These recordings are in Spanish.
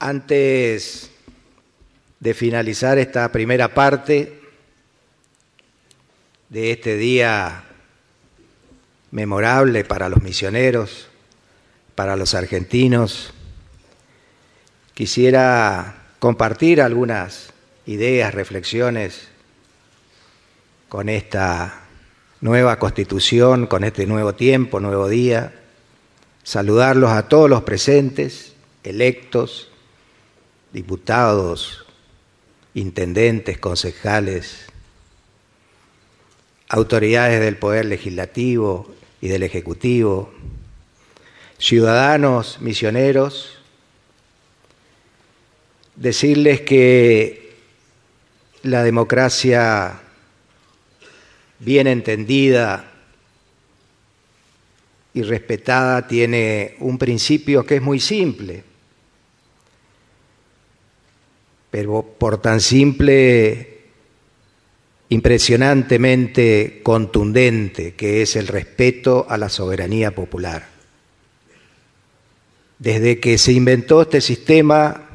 Antes de finalizar esta primera parte de este día memorable para los misioneros, para los argentinos, quisiera compartir algunas ideas, reflexiones con esta nueva Constitución, con este nuevo tiempo, nuevo día, saludarlos a todos los presentes, electos, diputados, intendentes, concejales, autoridades del Poder Legislativo y del Ejecutivo, ciudadanos, misioneros, decirles que la democracia bien entendida y respetada tiene un principio que es muy simple, pero por tan simple, impresionantemente contundente, que es el respeto a la soberanía popular. Desde que se inventó este sistema,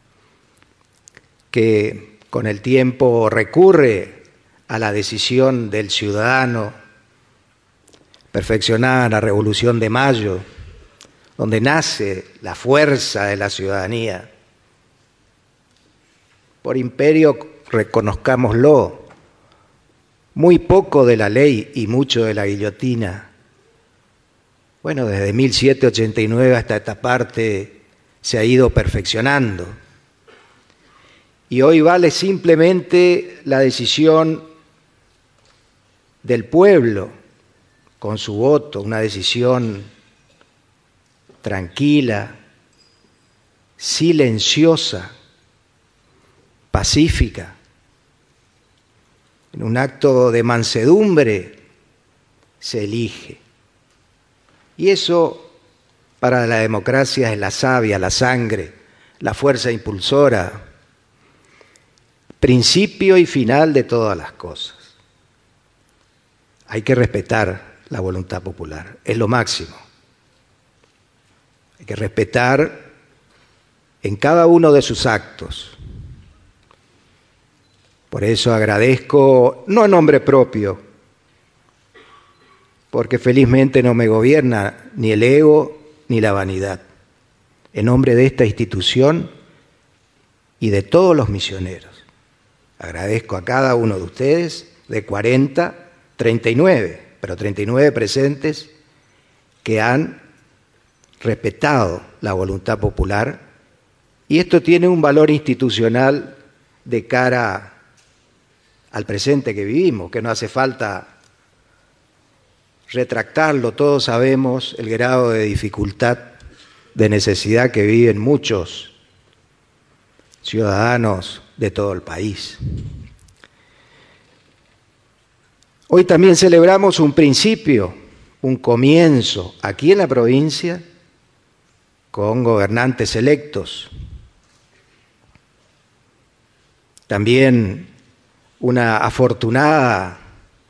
que con el tiempo recurre a la decisión del ciudadano, perfeccionada en la Revolución de Mayo, donde nace la fuerza de la ciudadanía. Por imperio, reconozcámoslo, muy poco de la ley y mucho de la guillotina. Bueno, desde 1789 hasta esta parte se ha ido perfeccionando. Y hoy vale simplemente la decisión del pueblo con su voto, una decisión tranquila, silenciosa, pacífica, en un acto de mansedumbre se elige. Y eso para la democracia es la savia, la sangre, la fuerza impulsora, principio y final de todas las cosas. Hay que respetar la voluntad popular, es lo máximo. Hay que respetar en cada uno de sus actos. Por eso agradezco, no en nombre propio, porque felizmente no me gobierna ni el ego ni la vanidad, en nombre de esta institución y de todos los misioneros. Agradezco a cada uno de ustedes, de 40, 39, pero 39 presentes, que han respetado la voluntad popular, y esto tiene un valor institucional de cara al presente que vivimos, que no hace falta retractarlo. Todos sabemos el grado de dificultad, de necesidad que viven muchos ciudadanos de todo el país. Hoy también celebramos un principio, un comienzo aquí en la provincia con gobernantes electos. También una afortunada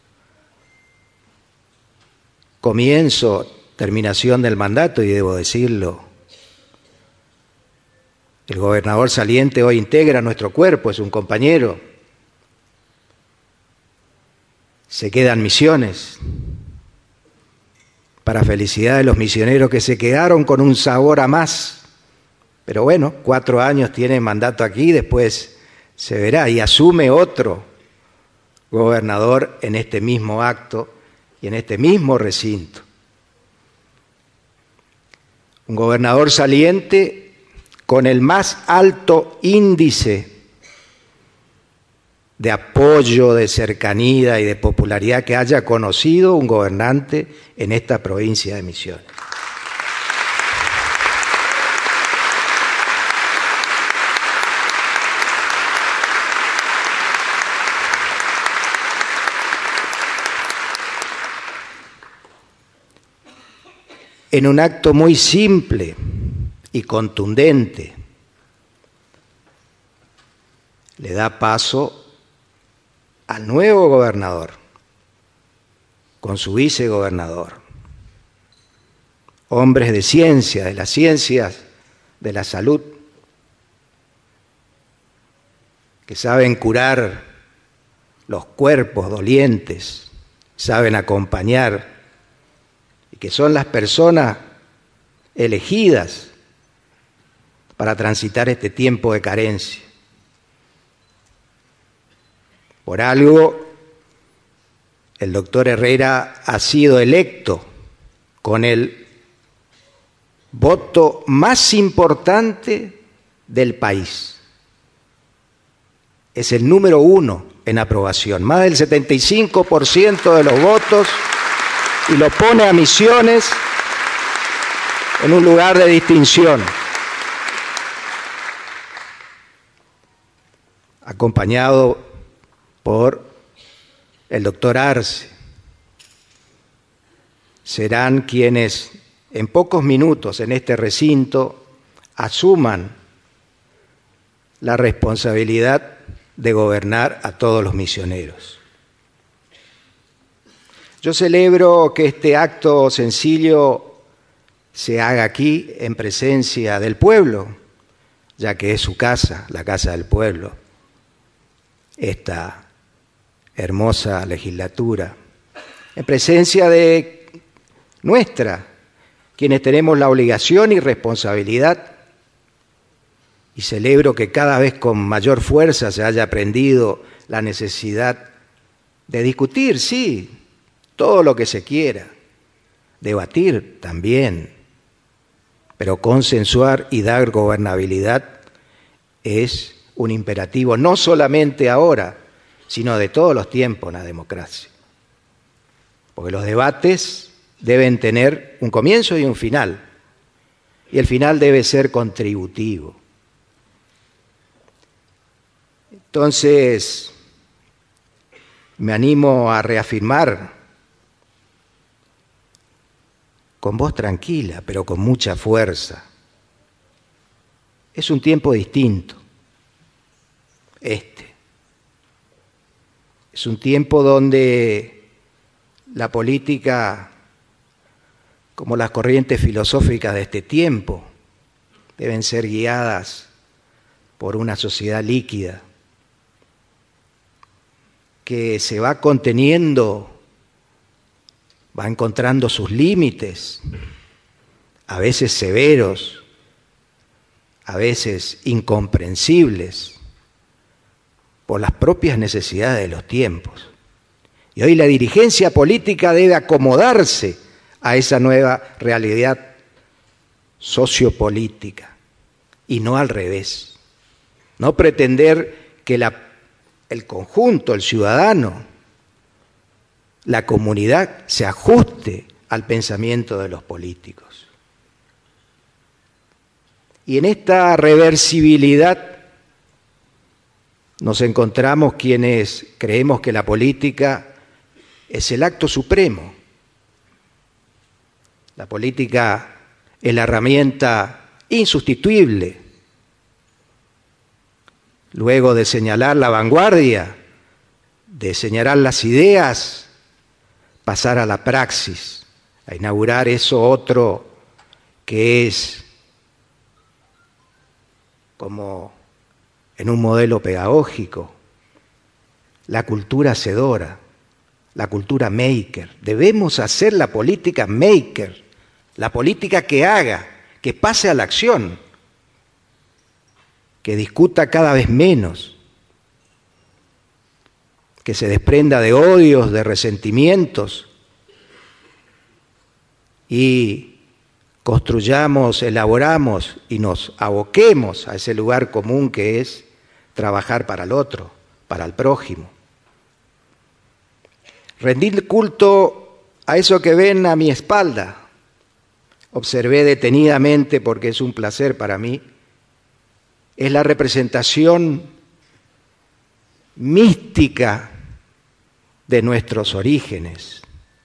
comienzo, terminación del mandato, y debo decirlo, el gobernador saliente hoy integra nuestro cuerpo, es un compañero. Se quedan Misiones, para felicidad de los misioneros que se quedaron con un sabor a más. Pero bueno, 4 años tiene mandato aquí, después se verá, y asume otro gobernador en este mismo acto y en este mismo recinto. Un gobernador saliente con el más alto índice de apoyo, de cercanía y de popularidad que haya conocido un gobernante en esta provincia de Misiones. En un acto muy simple y contundente, le da paso al nuevo gobernador con su vicegobernador, hombres de ciencia, de las ciencias de la salud, que saben curar los cuerpos dolientes, saben acompañar, y que son las personas elegidas para transitar este tiempo de carencia. Por algo, el doctor Herrera ha sido electo con el voto más importante del país. Es el número 1 en aprobación, más del 75% de los votos, y lo pone a Misiones en un lugar de distinción, acompañado por el doctor Arce. Serán quienes en pocos minutos en este recinto asuman la responsabilidad de gobernar a todos los misioneros. Yo celebro que este acto sencillo se haga aquí en presencia del pueblo, ya que es su casa, la casa del pueblo, esta hermosa legislatura, en presencia de nuestra, quienes tenemos la obligación y responsabilidad, y celebro que cada vez con mayor fuerza se haya aprendido la necesidad de discutir, sí, todo lo que se quiera, debatir también, pero consensuar y dar gobernabilidad es un imperativo, no solamente ahora, sino de todos los tiempos en la democracia. Porque los debates deben tener un comienzo y un final, y el final debe ser contributivo. Entonces, me animo a reafirmar con voz tranquila, pero con mucha fuerza. Es un tiempo distinto, este. Es un tiempo donde la política, como las corrientes filosóficas de este tiempo, deben ser guiadas por una sociedad líquida, que se va conteniendo, va encontrando sus límites, a veces severos, a veces incomprensibles, por las propias necesidades de los tiempos. Y hoy la dirigencia política debe acomodarse a esa nueva realidad sociopolítica, y no al revés. No pretender que el conjunto, el ciudadano, la comunidad se ajuste al pensamiento de los políticos. Y en esta reversibilidad nos encontramos quienes creemos que la política es el acto supremo. La política es la herramienta insustituible. Luego de señalar la vanguardia, de señalar las ideas, pasar a la praxis, a inaugurar eso otro que es como en un modelo pedagógico, la cultura hacedora, la cultura maker. Debemos hacer la política maker, la política que haga, que pase a la acción, que discuta cada vez menos, que se desprenda de odios, de resentimientos, y construyamos, elaboramos y nos aboquemos a ese lugar común que es trabajar para el otro, para el prójimo. Rendir culto a eso que ven a mi espalda. Observé detenidamente, porque es un placer para mí, es la representación mística de nuestros orígenes.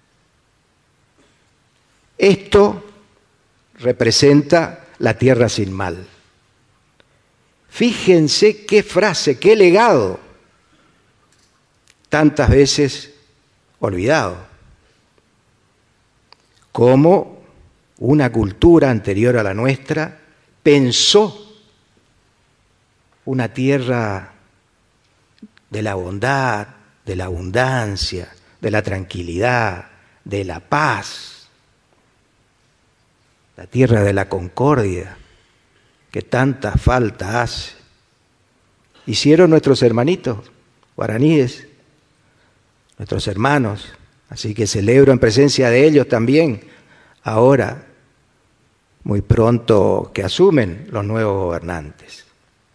Esto representa la tierra sin mal. Fíjense qué frase, qué legado, tantas veces olvidado. Cómo una cultura anterior a la nuestra pensó una tierra de la bondad, de la abundancia, de la tranquilidad, de la paz, la tierra de la concordia, que tanta falta hace. Hicieron nuestros hermanitos guaraníes, nuestros hermanos, así que celebro en presencia de ellos también, ahora, muy pronto que asumen los nuevos gobernantes.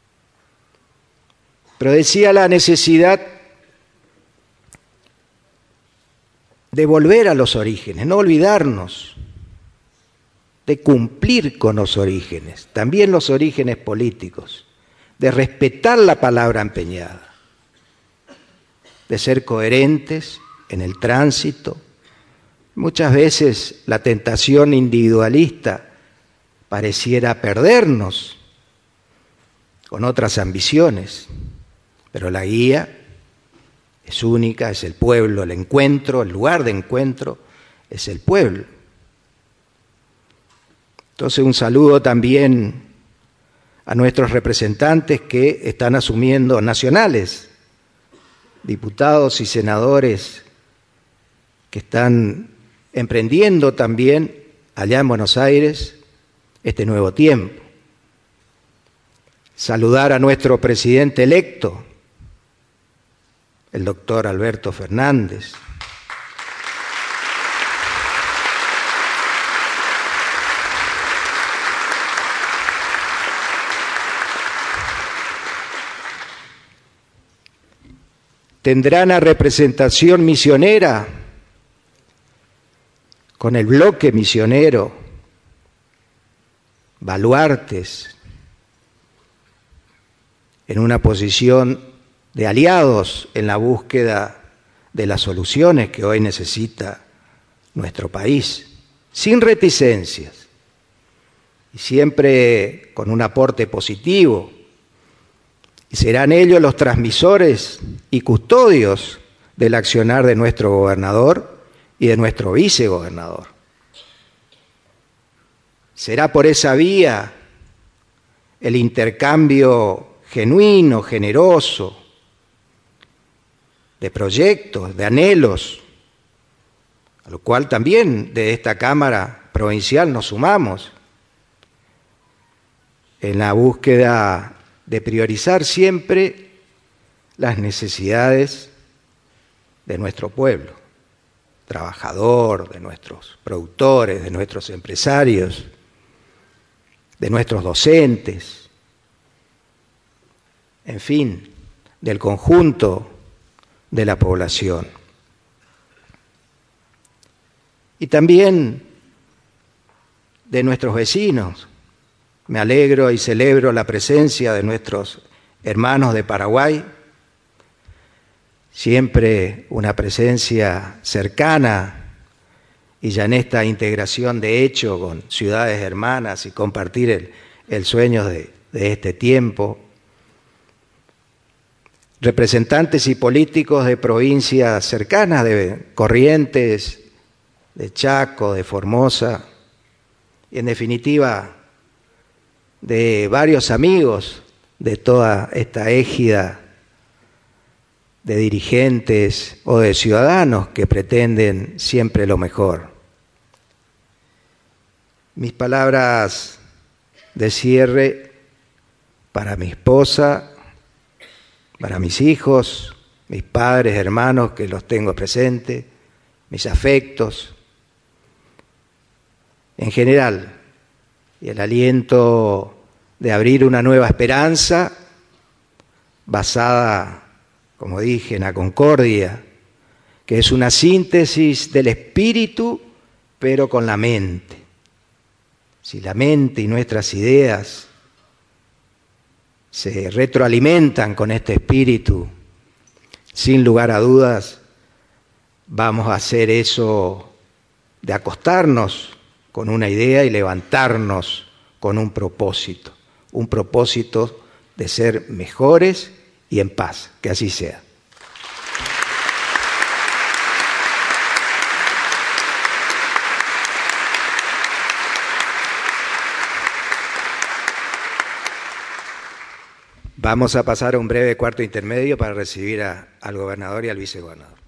Pero decía la necesidad de volver a los orígenes, no olvidarnos, de cumplir con los orígenes, también los orígenes políticos, de respetar la palabra empeñada, de ser coherentes en el tránsito. Muchas veces la tentación individualista pareciera perdernos con otras ambiciones, pero la guía es única, es el pueblo, el encuentro, el lugar de encuentro es el pueblo. Entonces un saludo también a nuestros representantes que están asumiendo nacionales, diputados y senadores que están emprendiendo también allá en Buenos Aires este nuevo tiempo. Saludar a nuestro presidente electo, el doctor Alberto Fernández. Tendrán a representación misionera con el bloque misionero, baluartes, en una posición de aliados en la búsqueda de las soluciones que hoy necesita nuestro país, sin reticencias y siempre con un aporte positivo. Y serán ellos los transmisores y custodios del accionar de nuestro gobernador y de nuestro vicegobernador. Será por esa vía el intercambio genuino, generoso, de proyectos, de anhelos, a lo cual también de esta Cámara Provincial nos sumamos, en la búsqueda de priorizar siempre las necesidades de nuestro pueblo, trabajador, de nuestros productores, de nuestros empresarios, de nuestros docentes, en fin, del conjunto de la población. Y también de nuestros vecinos. Me alegro y celebro la presencia de nuestros hermanos de Paraguay, siempre una presencia cercana y ya en esta integración de hecho con ciudades hermanas y compartir el sueño de este tiempo. Representantes y políticos de provincias cercanas, de Corrientes, de Chaco, de Formosa, y en definitiva de varios amigos de toda esta égida de dirigentes o de ciudadanos que pretenden siempre lo mejor. Mis palabras de cierre para mi esposa, para mis hijos, mis padres, hermanos que los tengo presentes, mis afectos, en general, y el aliento de abrir una nueva esperanza basada, como dije, en la concordia, que es una síntesis del espíritu, pero con la mente. Si la mente y nuestras ideas se retroalimentan con este espíritu, sin lugar a dudas, vamos a hacer eso de acostarnos con una idea y levantarnos con un propósito de ser mejores y en paz, que así sea. Vamos a pasar a un breve cuarto intermedio para recibir al gobernador y al vicegobernador.